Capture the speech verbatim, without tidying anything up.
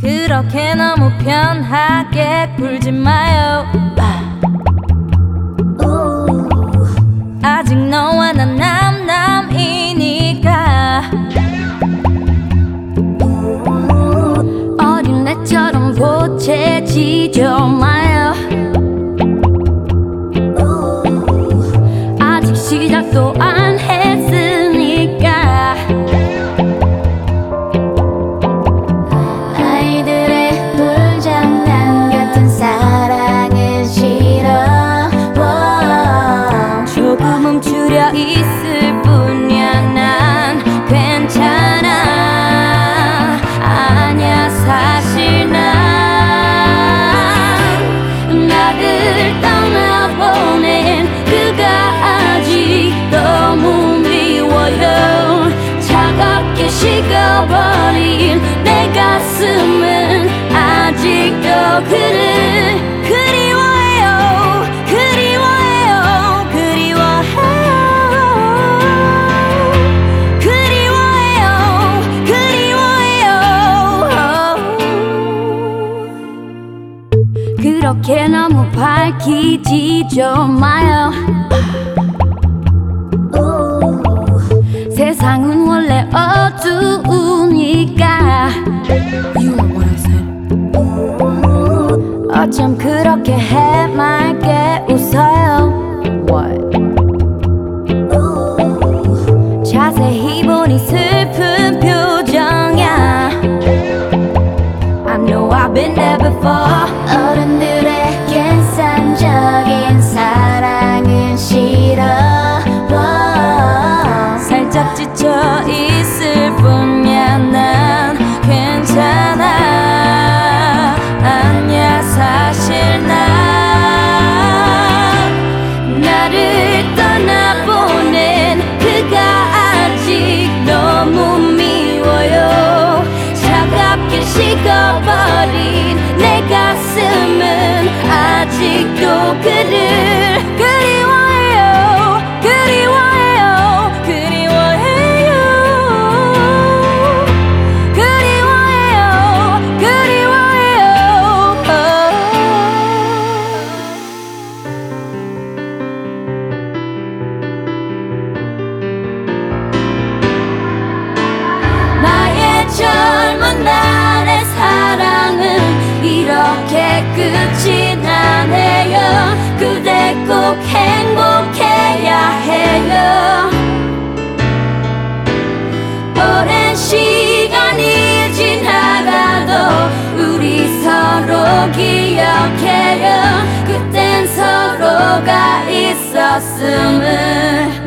그렇게 너무 편하게 굴지 마요. 아직 너와 난 남남이니까 어린애처럼 보채지죠 마요. 아직 시작도 안 했으니까 아이들의 불장난 같은 사랑은 싫어. 조금 멈추려 있을 뿐이야. 난 괜찮아. 아냐 사실 난 나를 떠나보낸 그가 아직 너무 미워요. 차갑게 식어버린 내 가슴은 아직도 그를 그리워해요. 그리워해요. 그리워해요. 그리워해요. 그리워해요. 그렇게 너무 밝히지죠 마요. 세상은 원래 어두우니까. You are what I said. 어쩜 그렇게 해맑게 웃어요. What? 자세히 보니 슬픈 표정이야. I know I've been there before. 어른들의 계산적인 사랑은 싫어. 살짝 지쳐 있을 뿐이야. 난 괜찮아. 아냐 사실 난 나를 떠나보낸 그가 아직 너무 미워요. 차갑게 식어버린 내 가슴은 아직도 그를 그리워해요. 그리워해요. 그리워해요. 그리워해요. 그리워해요. 나의 젊은 날의 사랑은 이렇게 끝이 나네요. 그대 꼭 행복해야 해요. 오랜 시간이 지나가도 우리 서로 기억해요. 그땐 서로가 있었음을.